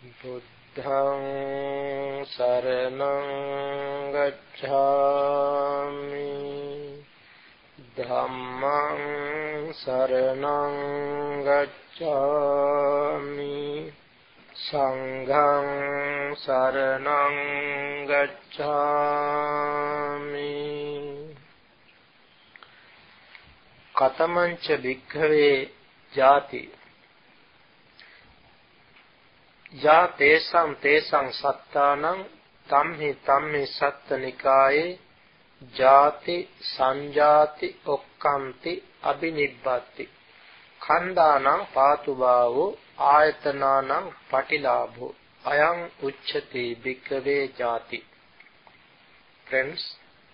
Buddhaṃ saraṇaṃ gacchāmi, Dhammaṃ saraṇaṃ gacchāmi, Saṅghaṃ saraṇaṃ gacchāmi. Katamaṃ ca bhikkhave jāti Ya tesam sattānaṃ tamhi satta nikāye jāti sañjāti okkanti abhinibbati khandānaṃ pātubhāvo āyatanānaṃ patilābho ayaṃ ucchati bhikkhave jāti. Friends,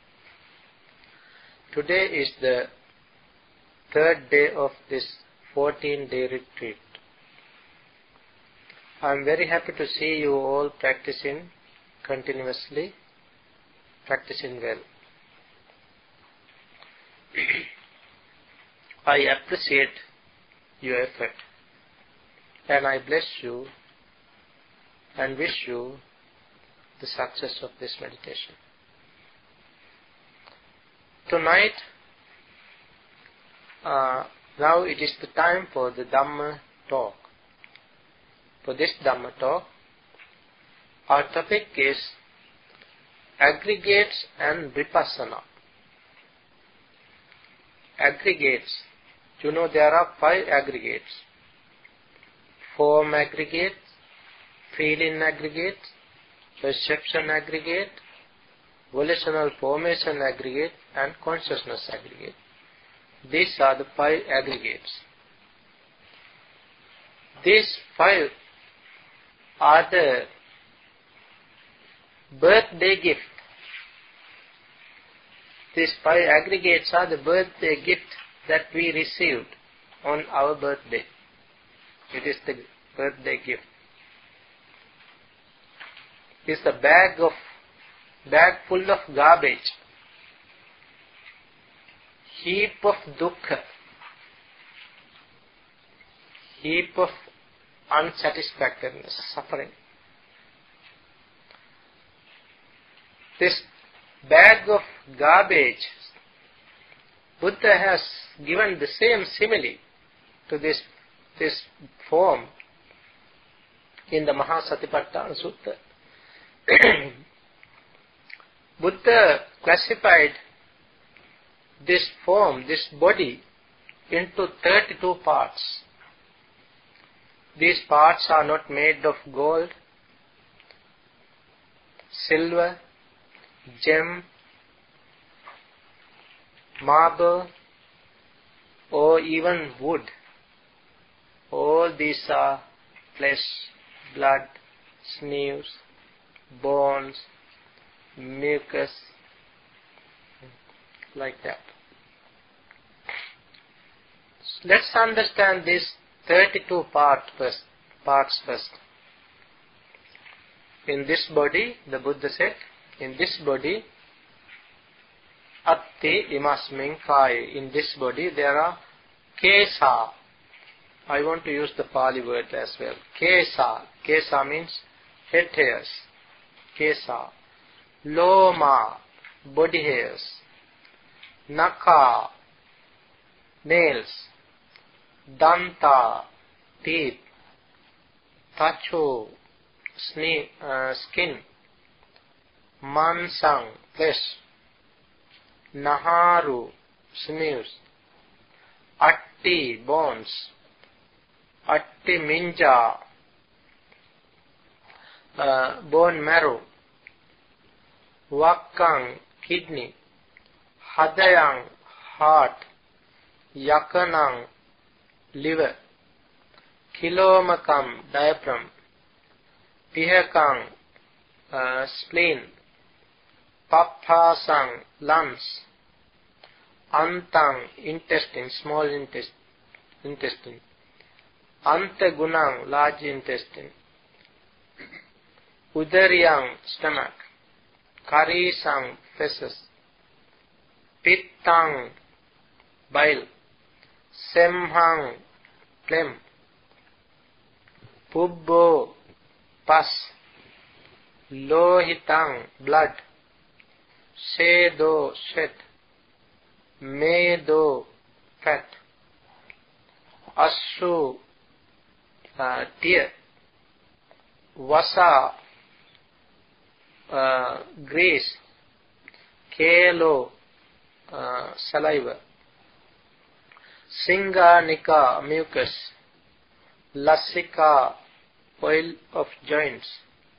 today is the third day of this 14-day retreat. I am very happy to see you all practicing continuously, practicing well. I appreciate your effort and I bless you and wish you the success of this meditation. Tonight, now it is the time for the Dhamma talk. For this Dhamma talk, our topic is aggregates and vipassana. Aggregates. You know there are 5 aggregates. Form aggregate, feeling aggregate, perception aggregate, volitional formation aggregate, and consciousness aggregate. These are the 5 aggregates. These 5 are the birthday gift. These 5 aggregates are the birthday gift that we received on our birthday. It is the birthday gift. It's a bag full of garbage, heap of dukkha, heap of unsatisfactoriness, suffering. This bag of garbage, Buddha has given the same simile to this form in the Mahasatipatthana Sutta. Buddha classified this form, this body, into 32 parts. These parts are not made of gold, silver, gem, marble, or even wood. All these are flesh, blood, sinews, bones, mucus, like that. Let's understand these 32 parts first. In this body, the Buddha said, in this body, atti imasmin kāye. In this body there are kesa. I want to use the Pali word as well. Kesa. Kesa means head hairs. Kesa. Loma, body hairs. Naka, nails. Danta, teeth. Tacho, skin. Mansang, flesh. Naharu, sinews. Atti, bones. Atti minja, bone marrow. Vakkang, kidney. Hadayang, heart. Yakanang, liver. Kilomakam, diaphragm. Pihakang, spleen. Paphasang, lungs. Antang, intestine, small intestine. Antagunang, large intestine. Udariyang, stomach. Karisang, feces. Pittang, bile. Semhang, phlegm. Pubbo, pus. Lohitang, blood. Sedo, sweat. Medo, fat. Assu, tear. Vasa, grease. Kelo, saliva. Singanika, mucus. Lasika, oil of joints.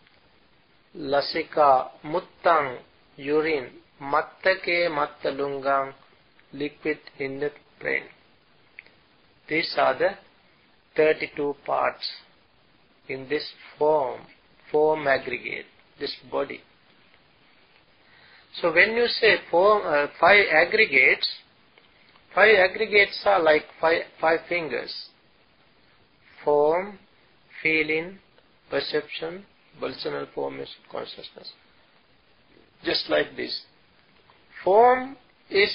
Lasika, muttang, urine. Mattake, mattalungang, liquid in the brain. These are the 32 parts in this form aggregate, this body. So when you say five aggregates are like five fingers. Form, feeling, perception, volitional formation, consciousness. Just like this. Form is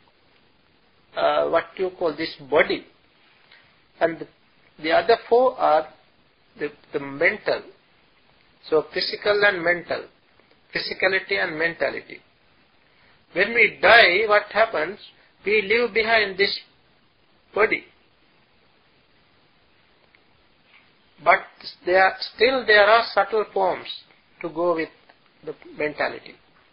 what you call this body. And the other four are the mental. So physical and mental. Physicality and mentality. When we die, what happens? We leave behind this body. But there are subtle forms to go with the mentality.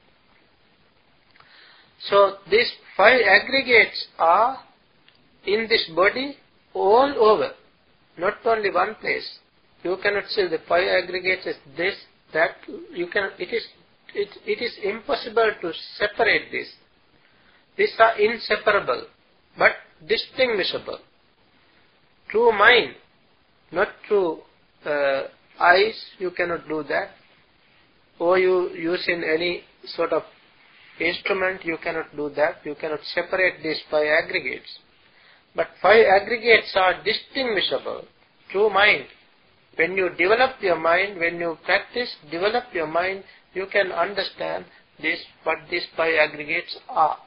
So these five aggregates are in this body all over, not only one place. You cannot say the five aggregates is this, that. You can. It is impossible to separate this. These are inseparable, but distinguishable. Through mind, not through eyes, you cannot do that. Or you use in any sort of instrument, you cannot do that. You cannot separate these five aggregates. But five aggregates are distinguishable through mind. When you develop your mind, when you practice, develop your mind, you can understand what these five aggregates are.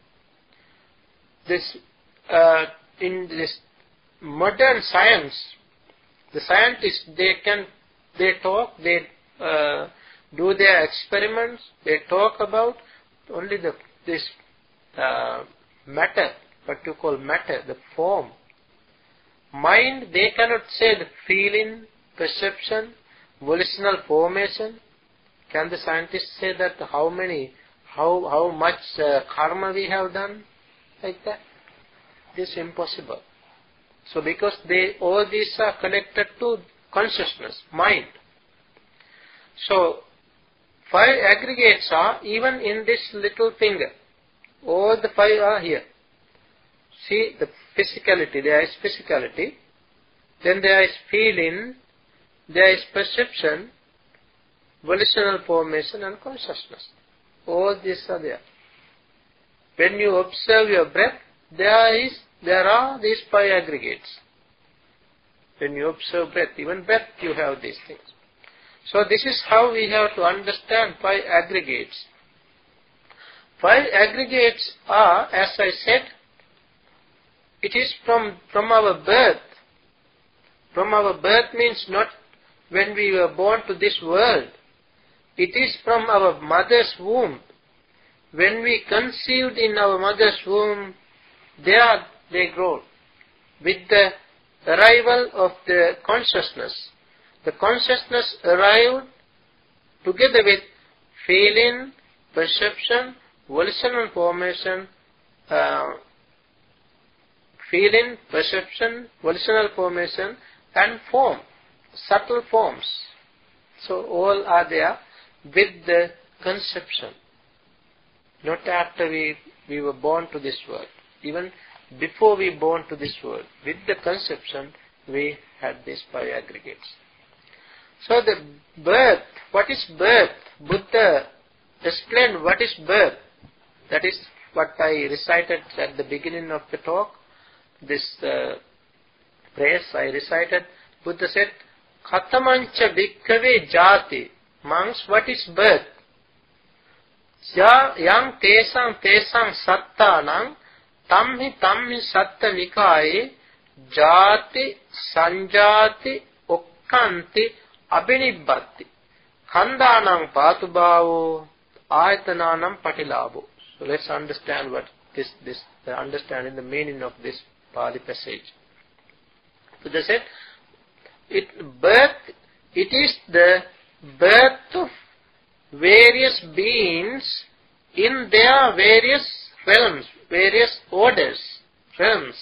In this modern science, the scientists, they talk, they do their experiments, they talk about only this matter, what you call matter, the form. Mind, they cannot say the feeling, perception, volitional formation. Can the scientists say that how much karma we have done? Like that? This is impossible. So because all these are connected to consciousness, mind. So five aggregates are even in this little finger. All the five are here. See the physicality, there is physicality. Then there is feeling, there is perception, volitional formation and consciousness. All these are there. When you observe your breath, there are these five aggregates. When you observe breath, even breath you have these things. So this is how we have to understand five aggregates. Five aggregates are, as I said, it is from our birth. From our birth means not when we were born to this world. It is from our mother's womb. When we conceived in our mother's womb, there they grow. With the arrival of the consciousness arrived together with feeling, perception, volitional formation, and form, subtle forms. So all are there with the conception. Not after we were born to this world. Even before we born to this world, with the conception, we had these five aggregates. So the birth, what is birth? Buddha explained what is birth. That is what I recited at the beginning of the talk. This phrase I recited. Buddha said, Katamancha bhikkhave jati. Monks, what is birth? Yang tesang sattanang tamhi satta nikaye jati sanjati okkanti abhinibbatti. Khandanam patubhavo ayatananam patilabho. So let's understand what understanding the meaning of this Pali passage. So they said, it is the birth of various beings in their various realms, various orders, realms.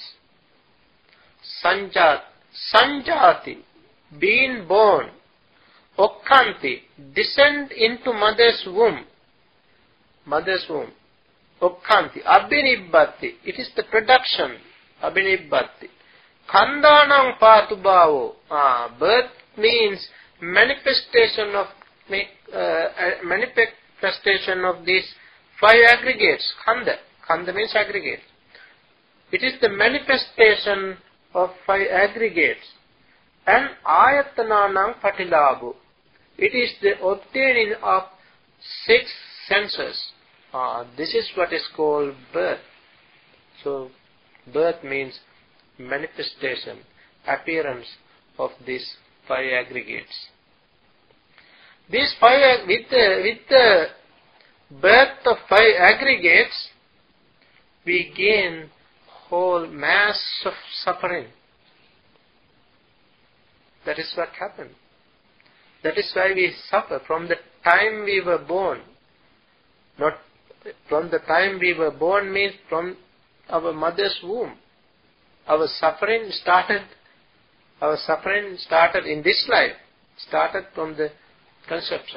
Sanjati, being born. Okkanti, descend into mother's womb. Mother's womb. Okkanti, abhinibbatti, it is the production. Abhinibbatti. Khandanam patubhavo, birth means manifestation of these five aggregates. Khanda means aggregate. It is the manifestation of five aggregates. And ayatananam patilabho. It is the obtaining of six senses. This is what is called birth. So, birth means manifestation, appearance of these five aggregates. These five, with the birth of five aggregates, we gain whole mass of suffering. That is what happened. That is why we suffer from the time we were born. Not from the time we were born means from our mother's womb. Our suffering started in this life, started from the conception.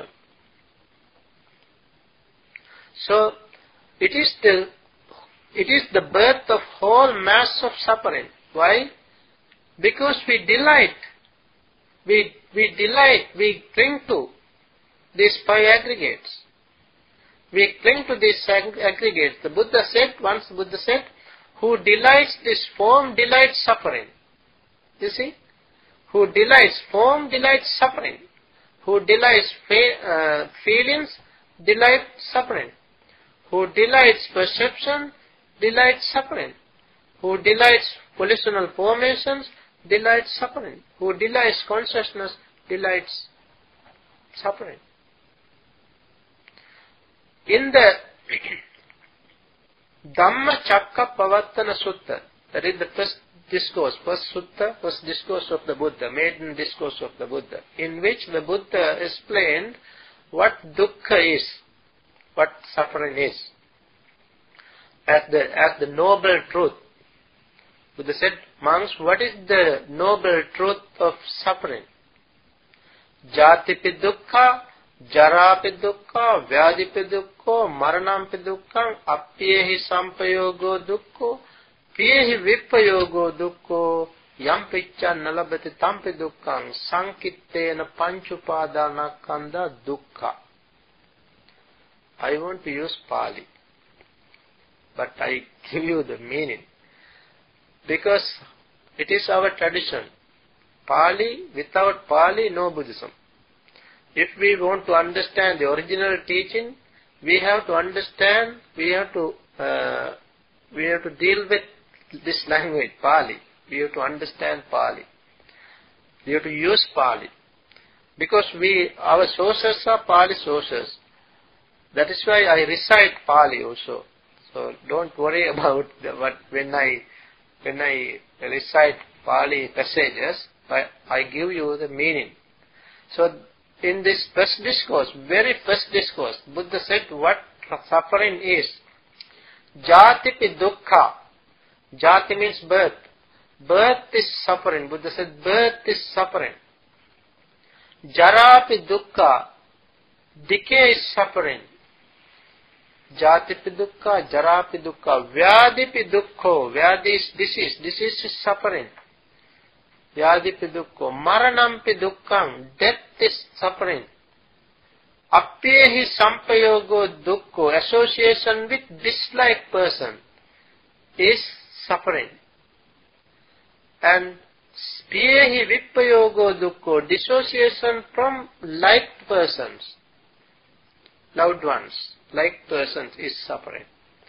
So, it is the birth of whole mass of suffering. Why? Because we delight. We cling to these five aggregates. We cling to these aggregates. The Buddha said, who delights this form delights suffering. You see? Who delights form delights suffering. Who delights feelings delights suffering. Who delights perception delights suffering. Who delights volitional formations delights suffering. Who delights consciousness delights suffering. In the Dhammacakkappavattana Sutta, that is the first discourse of the Buddha, maiden discourse of the Buddha, in which the Buddha explained what dukkha is, what suffering is, as the noble truth. Buddha said, monks, what is the noble truth of suffering? Jatipi dukkha, jarapi dukkha, vyadipi dukkha, maranampi dukkha, appyehi sampayogo dukkha, pyehi vipayogo dukkha, yampicca nalabati tampi dukkha, sankittena panchupadana dukkha. I want to use Pali, but I give you the meaning. Because it is our tradition. Pali, without Pali, no Buddhism. If we want to understand the original teaching, we have to understand, we have to deal with this language, Pali. We have to understand Pali. We have to use Pali. Because our sources are Pali sources. That is why I recite Pali also. So don't worry about when I recite Pali passages, I give you the meaning. So in this first discourse, very first discourse, Buddha said what suffering is. Jatipi dukkha. Jati means birth. Birth is suffering. Buddha said birth is suffering. Jarapi dukkha. Decay is suffering. Jatipi dukkha, jarapi dukkha, vyadipi dukkho, vyadi is disease is suffering. Vyadipi dukkho, maranampi dukkham, death is suffering. Appyehi sampayogo dukkho, association with disliked person is suffering. And pyehi vipayogo dukkho, dissociation from liked persons, loved ones. Like persons is suffering.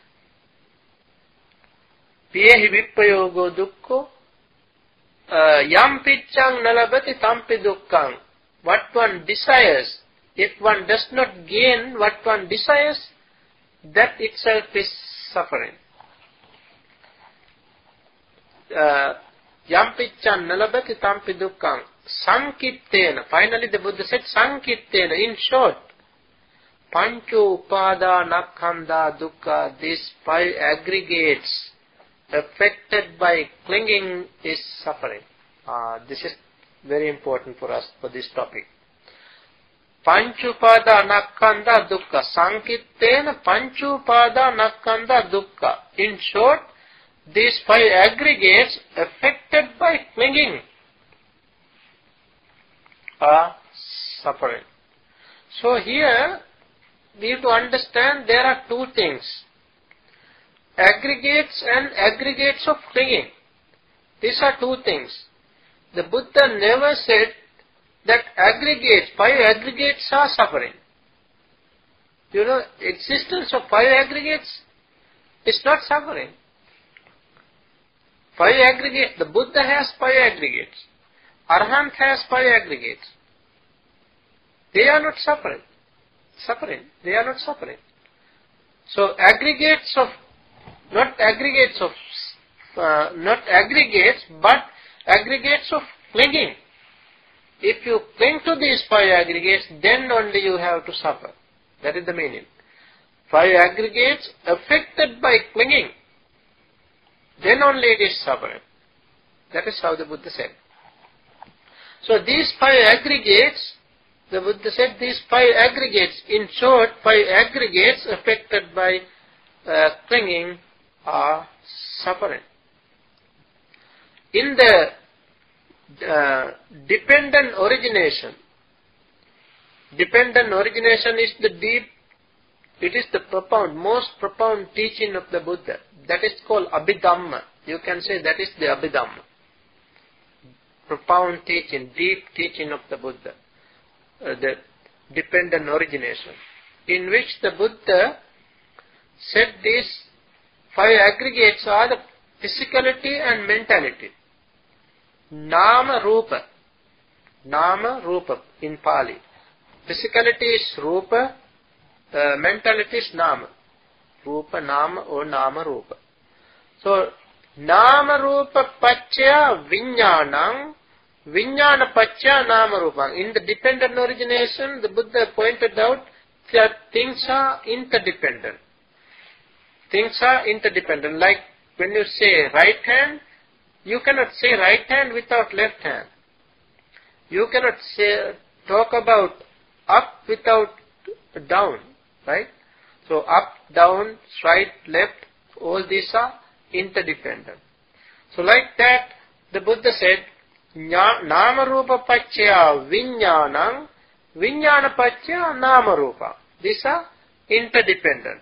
Pyehi vipayogo dukkho, yam piccang nalabati tampi dukkhang. what one desires, if one does not gain what one desires, that itself is suffering. Yampichan nalabati tampi dukkam sankittena. Finally the Buddha said sankittena. In short, pancho upadanakkhandha dukkha, these 5 aggregates affected by clinging is suffering. This is very important for us for this topic. Panchupadanakkhandha dukkha sankittena panchupadanakkhandha dukkha. In short, these 5 aggregates affected by clinging are suffering. So here we have to understand there are 2 things: aggregates and aggregates of clinging. These are 2 things. The Buddha never said that aggregates, 5 aggregates are suffering. You know, existence of 5 aggregates is not suffering. 5 aggregates, the Buddha has 5 aggregates. Arahant has 5 aggregates. They are not suffering. They are not suffering. So aggregates of, not aggregates, but aggregates of clinging. If you cling to these 5 aggregates, then only you have to suffer. That is the meaning. 5 aggregates affected by clinging, then only it is suffering. That is how the Buddha said. So these 5 aggregates, the Buddha said these 5 aggregates, in short, 5 aggregates affected by clinging are suffering. In the dependent origination is the deep, it is the profound, most profound teaching of the Buddha. That is called Abhidhamma. You can say that is the Abhidhamma. Profound teaching, deep teaching of the Buddha. The dependent origination. In which the Buddha said these 5 aggregates are the physicality and mentality. Nama Rupa. Nama Rupa in Pali. Physicality is Rupa, mentality is Nama. Rupa, Nama or Nama Rupa. So, Nama Rupa Pacchaya Vijnanam, Vijnana Pacchaya Nama Rupa. In the dependent origination, the Buddha pointed out that things are interdependent. Things are interdependent. Like when you say right hand, you cannot say right hand without left hand. You cannot say, talk about up without down, right? So up, down, right, left, all these are interdependent. So like that, the Buddha said, Nama Rupa Pacchaya Vijnanam, Vijnana Pacchaya Nama Rupa. These are interdependent.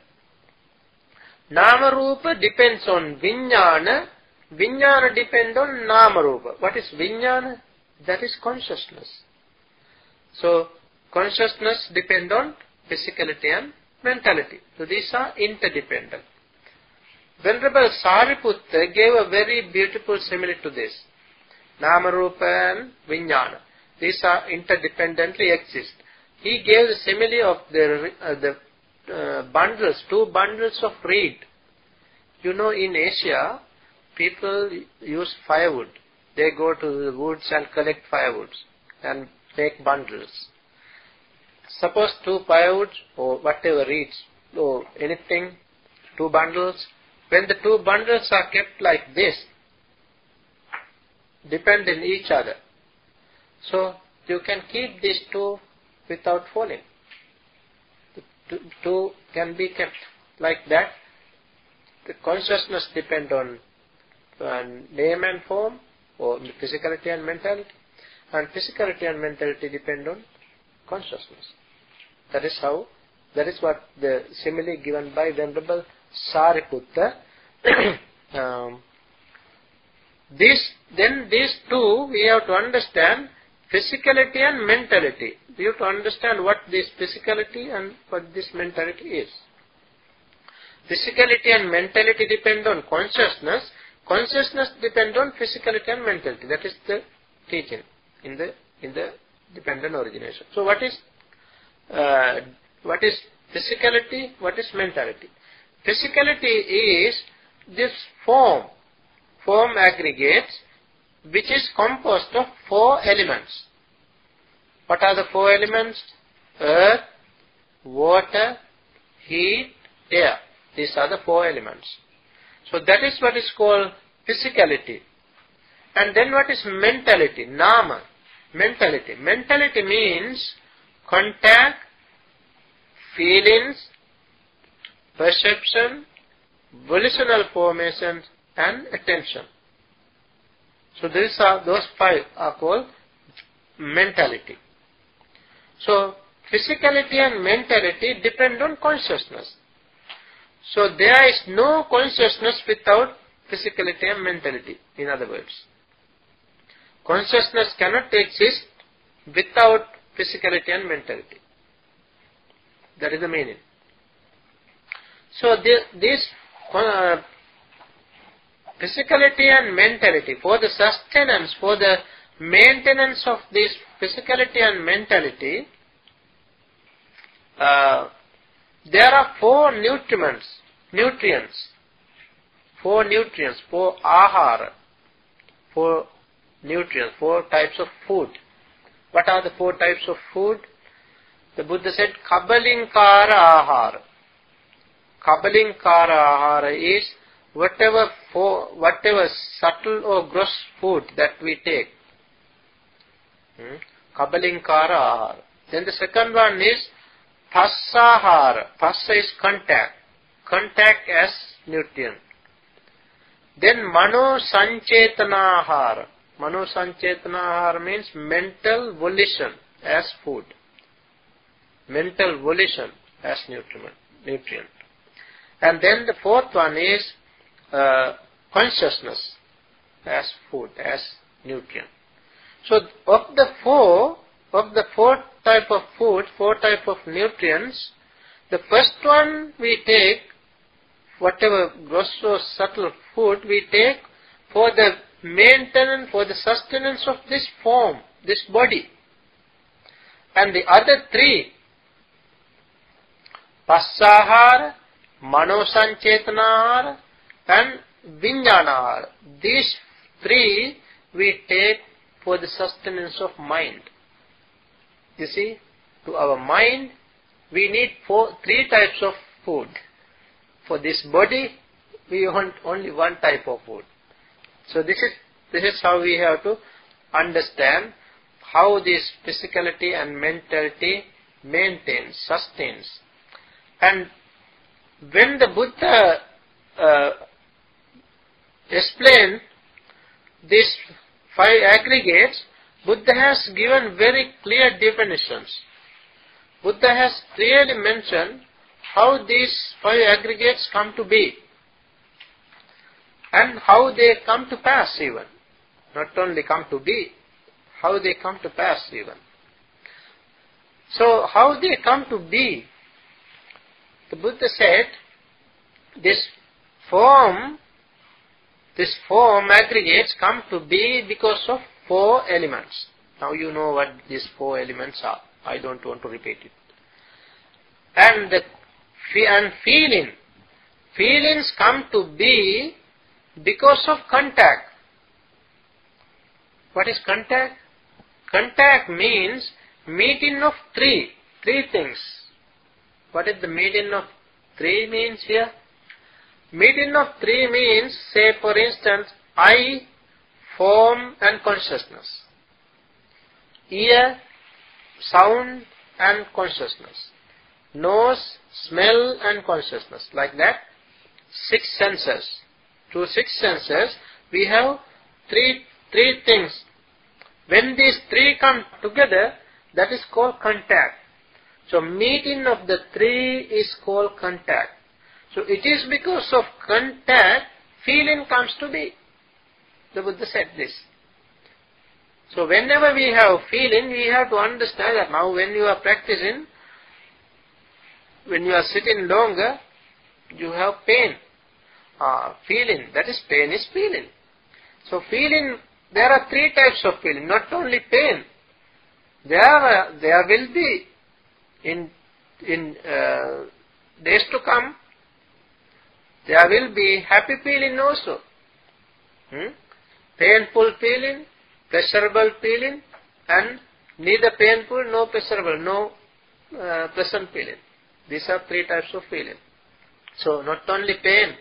Nama Rupa depends on Vijnana, Vijnana depends on Nama Rupa. What is Vijnana? That is consciousness. So, consciousness depends on physicality and mentality. So, these are interdependent. Venerable Sariputta gave a very beautiful simile to this. Nama Rupa and Vijnana. These are interdependently exist. He gave the simile of the bundles, 2 bundles of reed. You know, in Asia, people use firewood. They go to the woods and collect firewoods and make bundles. Suppose 2 firewoods or whatever reeds or anything, 2 bundles. When the 2 bundles are kept like this, depend on each other. So you can keep these 2 without falling. The 2 can be kept like that. The consciousness depends on name and form, or physicality and mentality, and physicality and mentality depend on consciousness. That is what the simile given by Venerable Sariputta. These 2 we have to understand, physicality and mentality. We have to understand what this physicality and what this mentality is. Physicality and mentality depend on consciousness. Consciousness depends on physicality and mentality. That is the teaching in the Dependent origination. So what is physicality? What is mentality? Physicality is this form aggregates which is composed of 4 elements. What are the 4 elements? Earth, water, heat, air. These are the 4 elements. So that is what is called physicality. And then what is mentality? Nama. Mentality. Mentality means contact, feelings, perception, volitional formations, and attention. So those 5 are called mentality. So physicality and mentality depend on consciousness. So there is no consciousness without physicality and mentality, in other words. Consciousness cannot exist without physicality and mentality. That is the meaning. So this physicality and mentality, for the sustenance, for the maintenance of this physicality and mentality, there are 4 nutrients, 4 ahara, 4 nutrients, 4 types of food. What are the 4 types of food? The Buddha said, Kabalinkara ahara. Kabalinkara ahara is whatever subtle or gross food that we take. Kabalinkara ahara. Then the second one is Passahara. Passa is contact. Contact as nutrient. Then Mano Sanchetanahara. Mano Sanchetanahara means mental volition as food. Mental volition as nutrient. And then the 4th one is consciousness as food, as nutrient. So of the 4 type of food, 4 type of nutrients, the first one we take, whatever gross or subtle food we take for the maintenance, for the sustenance of this form, this body. And the other 3, Passahara, Manosanchetana and Vijnanahara, these 3 we take for the sustenance of mind. You see, to our mind, we need 3 types of food. For this body, we want only 1 type of food. So this is how we have to understand how this physicality and mentality maintains, sustains. And when the Buddha explained these 5 aggregates, Buddha has given very clear definitions. Buddha has clearly mentioned how these 5 aggregates come to be and how they come to pass even. Not only come to be, how they come to pass even. So how they come to be? The Buddha said this form aggregates come to be because of 4 elements. Now you know what these 4 elements are. I don't want to repeat it. And feelings come to be because of contact. What is contact? Contact means meeting of 3 things. What is the meeting of 3 means here? Meeting of 3 means, say for instance, eye, form and consciousness. Ear, sound and consciousness. Nose, smell and consciousness. Like that, 6 senses. Through 6 senses, we have three things. When these 3 come together, that is called contact. So meeting of the 3 is called contact. So it is because of contact, feeling comes to be. The Buddha said this. So whenever we have feeling, we have to understand that now when you are practicing, when you are sitting longer, you have pain. Feeling, that is pain is feeling. So feeling, there are 3 types of feeling, not only pain. There will be in days to come, there will be happy feeling also. Painful feeling, pleasurable feeling, and neither painful nor pleasurable, no pleasant feeling. These are three types of feeling. So not only pain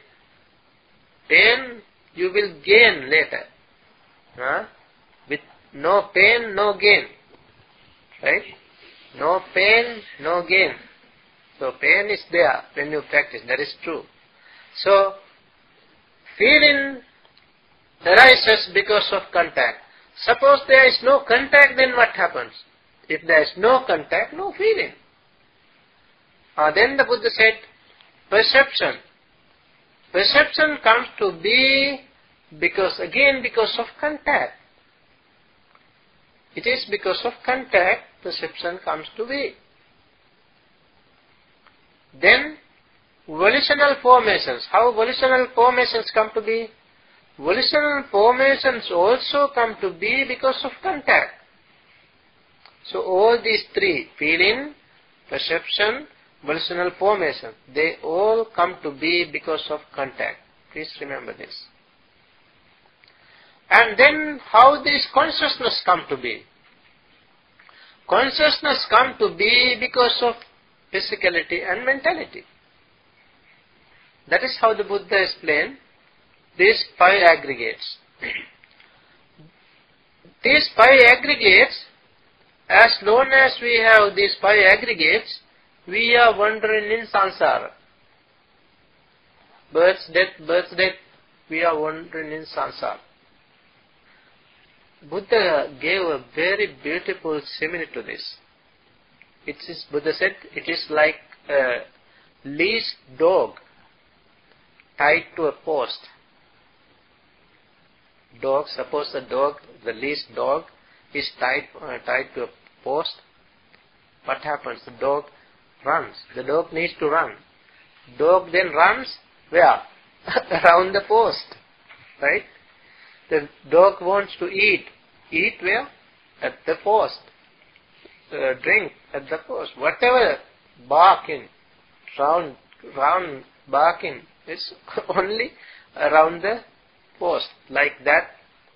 you will gain later. With no pain, no gain. Right? No pain, no gain. So pain is there when you practice. That is true. So feeling arises because of contact. Suppose there is no contact, then what happens? If there is no contact, no feeling. Then the Buddha said, perception. Perception comes to be because of contact. It is because of contact perception comes to be. Then volitional formations. How volitional formations come to be? Volitional formations also come to be because of contact. So all these three, feeling, perception, volitional formation, they all come to be because of contact. Please remember this. And then how this consciousness come to be? Consciousness come to be because of physicality and mentality. That is how the Buddha explained these five aggregates. These five aggregates, as long as we have these five aggregates, we are wandering in samsara. Birth, death, we are wandering in samsara. Buddha gave a very beautiful simile to this. Buddha said, it is like a leashed dog tied to a post. Suppose the leashed dog is tied to a post. What happens? The dog runs. The dog needs to run. Dog then runs where? Around the post. Right? The dog wants to eat. Eat where? At the post. Drink at the post. Whatever barking, round barking is only around the post. Like that,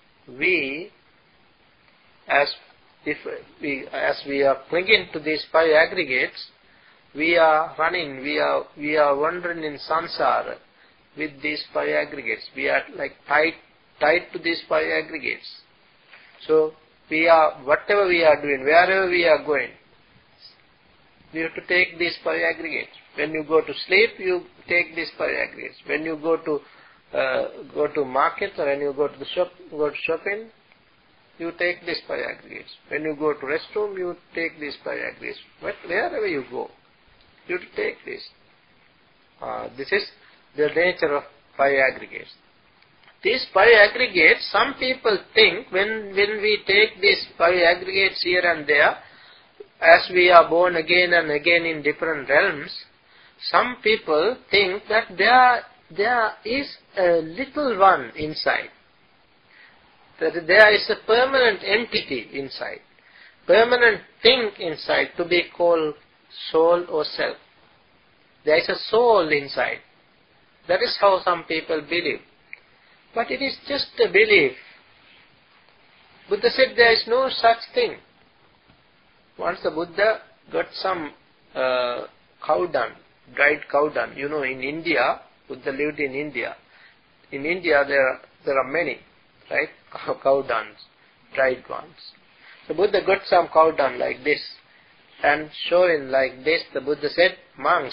as we are clinging to these five aggregates, we are running, we are wandering in samsara with these five aggregates. We are like tied to these five aggregates. So whatever we are doing, wherever we are going, we have to take these five aggregates. When you go to sleep, you take these five aggregates. When you go to market, or when you go to the shop, go to shopping, you take these five aggregates. When you go to restroom, you take these five aggregates. But wherever you go, you have to take this. This is the nature of five aggregates. These five aggregates, some people think when we take these five aggregates here and there, as we are born again and again in different realms, some people think that there is a little one inside. That there is a permanent entity inside, permanent thing inside to be called soul or self. There is a soul inside. That is how some people believe. But it is just a belief. Buddha said there is no such thing. Once the Buddha got some cow dung, dried cow dung. You know, in India, Buddha lived in India. In India there are many, right? Cow dungs, dried ones. The Buddha got some cow dung like this and showing like this. The Buddha said, monks,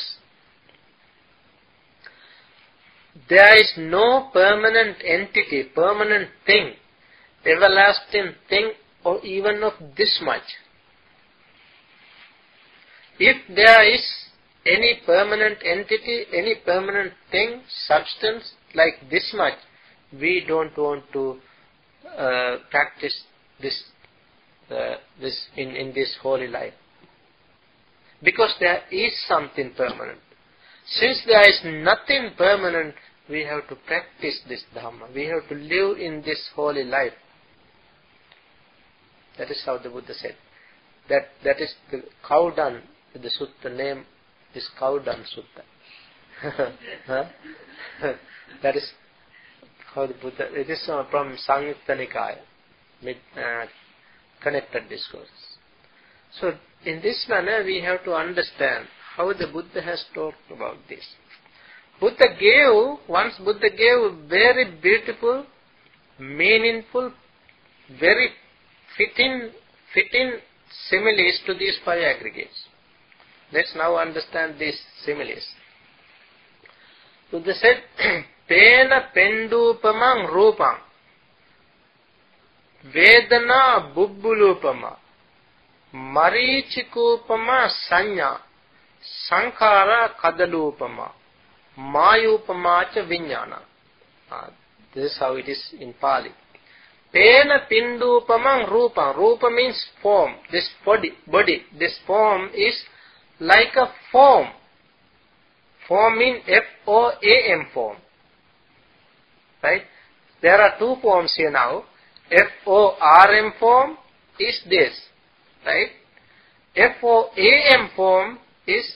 there is no permanent entity, permanent thing, everlasting thing, or even of this much. If there is any permanent entity, any permanent thing, substance like this much, we don't want to practice this in this holy life. Because there is something permanent. Since there is nothing permanent, we have to practice this Dhamma. We have to live in this holy life. That is how the Buddha said. That is the cow dung. The sutta name is cow dung sutta. Huh? That is how the Buddha. It is from Samyutta Nikaya, connected discourse. So in this manner we have to understand how the Buddha has talked about this. Buddha gave very beautiful, meaningful, very fitting similes to these five aggregates. Let's now understand these similes. Buddha said, Pena pendupamang rupang, Vedana bubbulupama, Marichikupama sanya, Sankhara kadalupama, Mayupamacha vinyana. This is how it is in Pali. Pena pindupamang rupang. Rupa means form. This body. This form is like a form. Form means F-O-A-M form. Right? There are two forms here now. F-O-R-M form is this. Right? F-O-A-M form is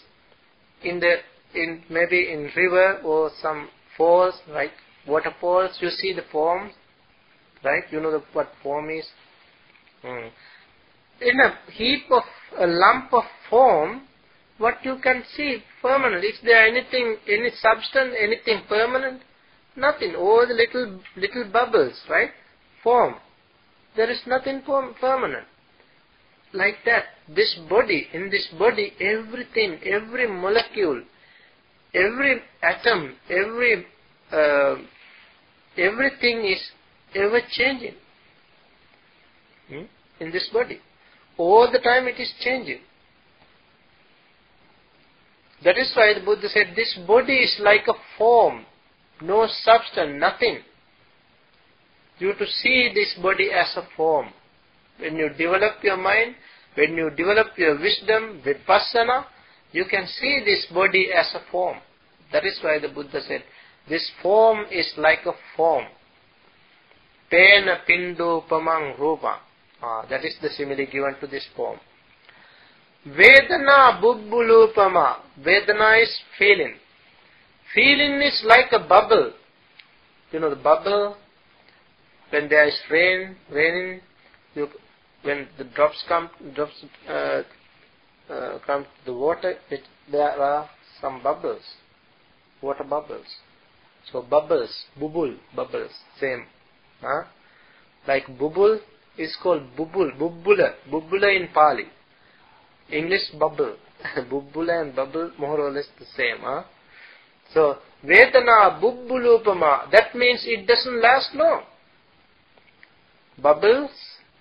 maybe in river or some falls, right? Waterfalls, you see the form, right? You know what form is. In a lump of form, what you can see permanent. Is there anything, any substance, anything permanent? Nothing. All the little bubbles, right? Form. There is nothing permanent. Like that, this body, in this body, everything, every molecule, every atom, everything is ever changing in this body. All the time it is changing. That is why the Buddha said this body is like a form, no substance, nothing. You have to see this body as a form. When you develop your mind, when you develop your wisdom, vipassana, you can see this body as a form. That is why the Buddha said, this form is like a form. Pena pindupamang rupa. That is the simile given to this form. Vedana bubbulupama. Vedana is feeling. Feeling is like a bubble. You know the bubble, when there is raining, when the drops come to the water, there are some bubbles, water bubbles. So bubbles, bubbles, same. Like bubble is called bubbula in Pali. English bubble. Bubbula and bubble more or less the same. So Vedana bubbulupama, that means it doesn't last long. Bubbles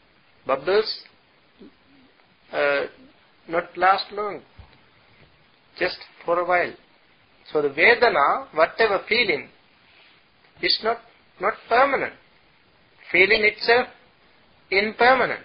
not last long, just for a while. So the Vedana, whatever feeling, is not permanent. Feeling itself impermanent.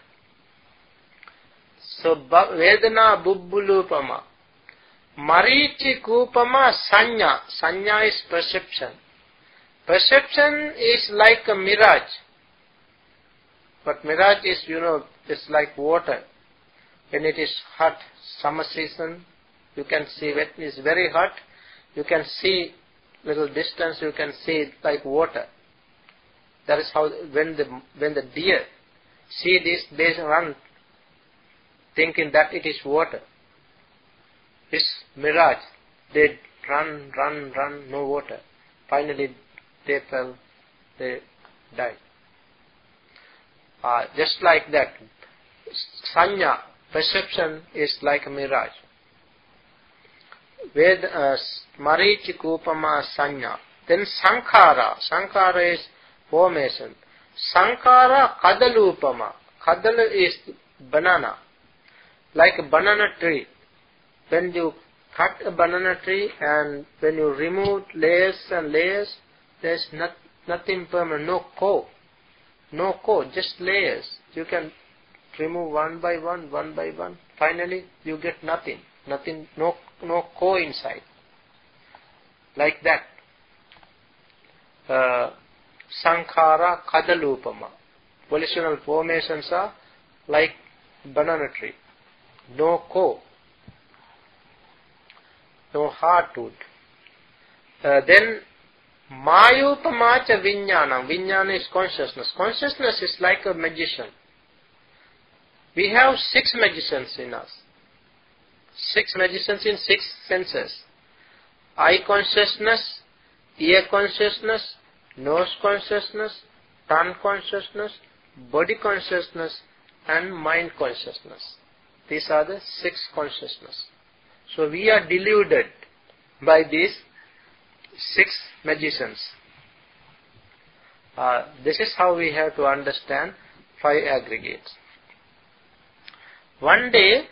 So Vedana bubbulupama. Marichi kupama sanya. Sanya is perception. Perception is like a mirage. But mirage is, it's like water. When it is hot, summer season, you can see when it is very hot, you can see little distance, you can see it like water. That is how when the deer see this, they run thinking that it is water. It's mirage. They run, no water. Finally they fell, they died. Just like that, sanya, perception is like a mirage. Marichi kupama sanya. Then sankhara is formation. Sankhara kadalupama. Kadala is banana. Like a banana tree. When you cut a banana tree and when you remove layers and layers, there is nothing permanent, no core. No core, just layers. You can remove one by one. Finally, you get nothing. No core inside. Like that. Sankhara kadalupama. Volitional formations are like banana tree. no core, no heartwood. Then Mayupamacha Vijnanam. Vijnana is consciousness. Consciousness is like a magician. We have 6 magicians in us. 6 magicians in 6 senses. Eye consciousness, ear consciousness, nose consciousness, tongue consciousness, body consciousness, and mind consciousness. These are the 6 consciousness. So we are deluded by these 6 magicians. This is how we have to understand 5 aggregates. One day,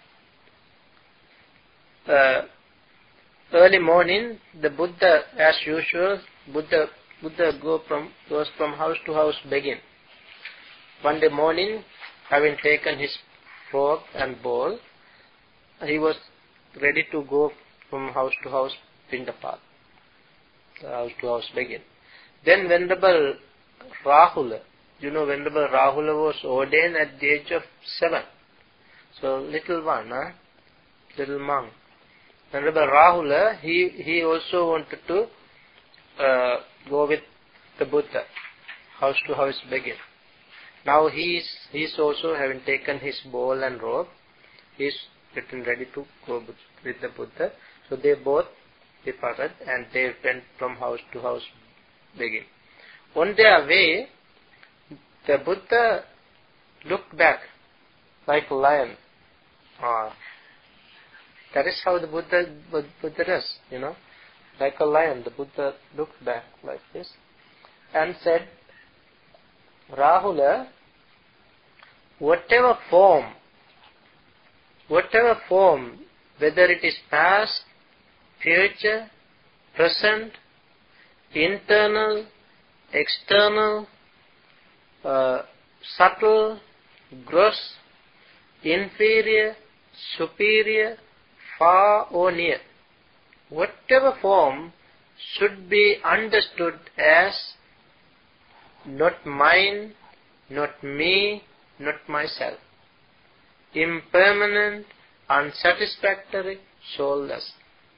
early morning, the Buddha, as usual, Buddha goes from house to house begging. One day morning, having taken his frog and bowl, he was ready to go from house to house Pindapat, house to house begging. Then Venerable Rahula, Venerable Rahula was ordained at the age of 7. So little one, little monk. Venerable Rahula, he also wanted to go with the Buddha, house to house begging. Now he's also having taken his bowl and robe. He's getting ready to go with the Buddha. So they both departed and they went from house to house begging. On their way, the Buddha looked back like a lion. That is how the Buddha does, like a lion. The Buddha looked back like this and said, Rahula, whatever form, whether it is past, future, present, internal, external, subtle, gross, inferior, superior, far or near, whatever form should be understood as not mine, not me, not myself, impermanent, unsatisfactory, soulless.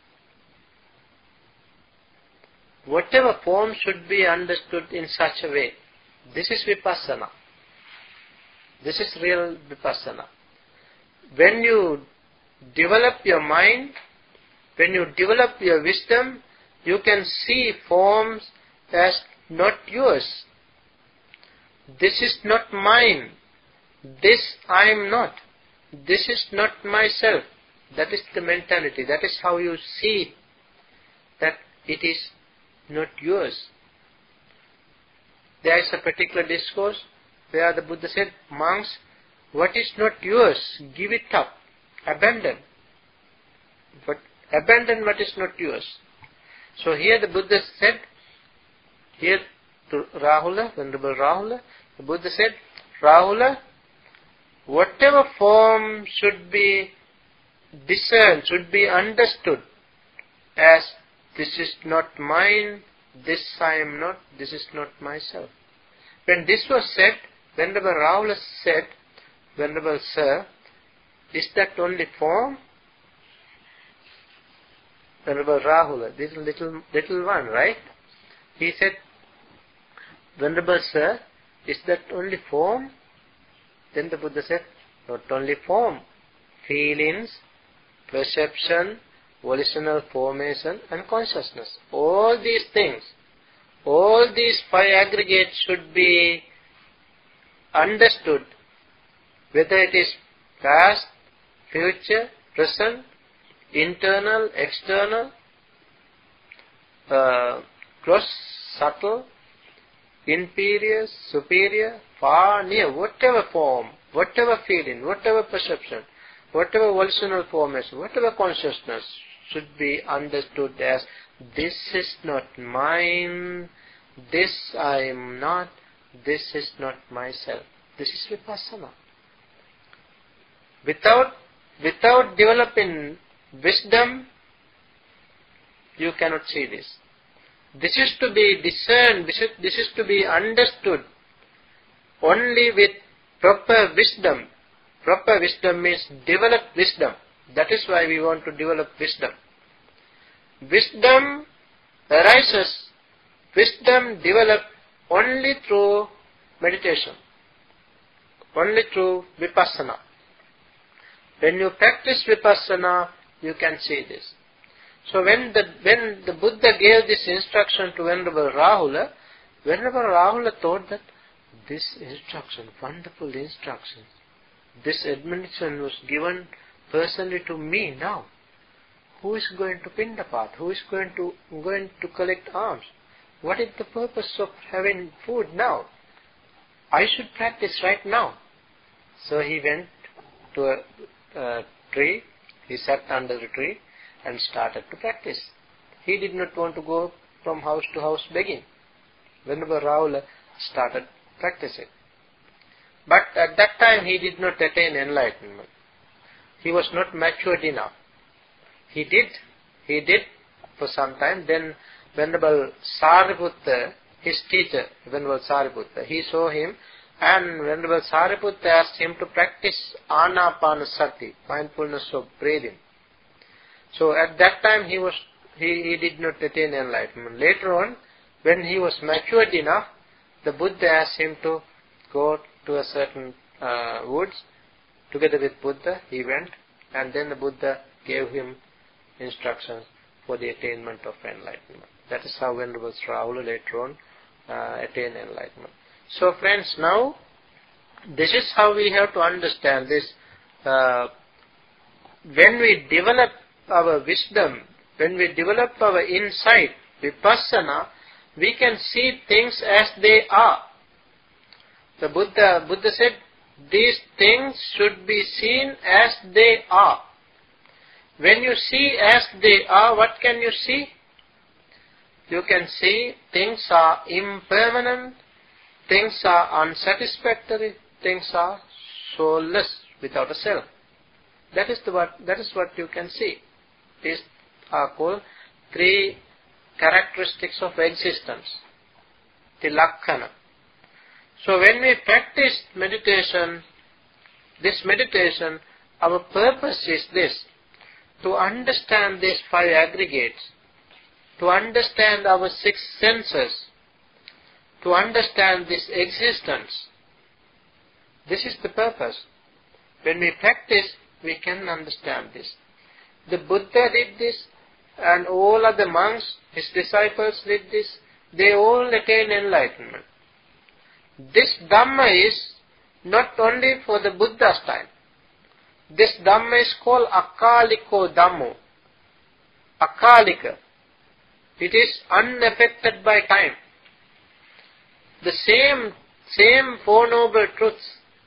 Whatever form should be understood in such a way. This is vipassana. This is real vipassana. When you develop your mind, when you develop your wisdom, you can see forms as not yours. This is not mine. This I am not. This is not myself. That is the mentality. That is how you see that it is not yours. There is a particular discourse where the Buddha said, monks, what is not yours, give it up. Abandon. But abandon what is not yours. So here the Buddha said, here to Rahula, Venerable Rahula, the Buddha said, Rahula, whatever form should be discerned, should be understood as this is not mine, this I am not, this is not myself. When this was said, Venerable Rahula said, Venerable Sir, is that only form? Venerable Rahula, this little one, right? He said, Venerable Sir, is that only form? Then the Buddha said, not only form, feelings, perception, volitional formation and consciousness. All these things, all these 5 aggregates should be understood, whether it is past, future, present, internal, external, gross, subtle, inferior, superior, far, near, whatever form, whatever feeling, whatever perception, whatever volitional formation, whatever consciousness should be understood as this is not mine, this I am not, this is not myself. This is vipassana. Without developing wisdom, you cannot see this. This is to be discerned, this is to be understood only with proper wisdom, Proper wisdom means develop wisdom. That is why we want to develop wisdom. Wisdom arises, wisdom develops only through meditation, only through vipassana. When you practice vipassana, you can see this. So when the Buddha gave this instruction to Venerable Rahula thought that this instruction, wonderful instruction, this admonition was given personally to me now. Who is going to Pindapat? Who is going to collect alms? What is the purpose of having food now? I should practice right now. So he went to a tree, he sat under the tree and started to practice. He did not want to go from house to house begging. Venerable Rahula started practicing. But at that time he did not attain enlightenment. He was not matured enough. He did for some time. Then Venerable Sariputta, his teacher, Venerable Sariputta, he saw him, and Venerable Sariputta asked him to practice Anapanasati, mindfulness of breathing. So at that time he did not attain enlightenment. Later on, when he was matured enough, the Buddha asked him to go to a certain woods. Together with Buddha, he went, and then the Buddha gave him instructions for the attainment of enlightenment. That is how Venerable Rahula later on attained enlightenment. So friends, now this is how we have to understand this. When we develop our wisdom, when we develop our insight, vipassana, we can see things as they are. The Buddha said, these things should be seen as they are. When you see as they are, what can you see? You can see things are impermanent, things are unsatisfactory, things are soulless, without a self. That is what you can see. These are called three characteristics of existence, the lakkana. So when we practice meditation, our purpose is this: to understand these five aggregates, to understand our six senses, to understand this existence. This is the purpose. When we practice, we can understand this. The Buddha did this, and all other monks, his disciples did this. They all attained enlightenment. This Dhamma is not only for the Buddha's time. This Dhamma is called Akaliko Dhammo. Akalika. It is unaffected by time. The same Four Noble Truths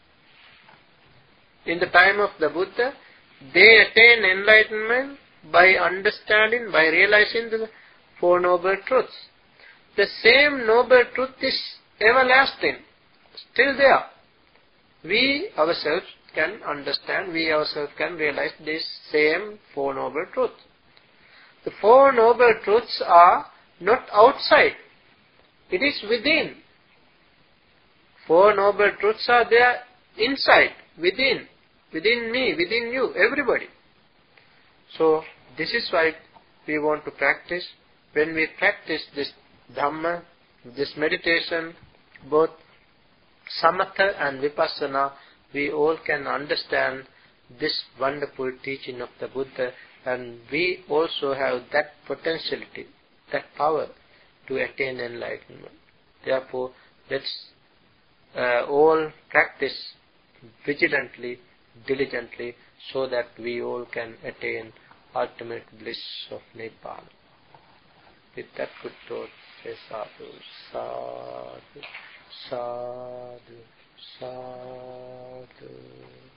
in the time of the Buddha, they attain enlightenment by understanding, by realizing the Four Noble Truths. The same Noble Truth is everlasting, still there. We ourselves can understand, we ourselves can realize this same Four Noble Truths. The Four Noble Truths are not outside, it is within. Four Noble Truths are there inside, within me, within you, everybody. So this is why we want to practice. When we practice this Dhamma, this meditation, both Samatha and Vipassana, we all can understand this wonderful teaching of the Buddha, and we also have that potentiality, that power to attain enlightenment. Therefore, let's all practice vigilantly, diligently, so that we all can attain ultimate bliss of Nibbana. With that good thought, say sadhu, sadhu, sadhu, sadhu.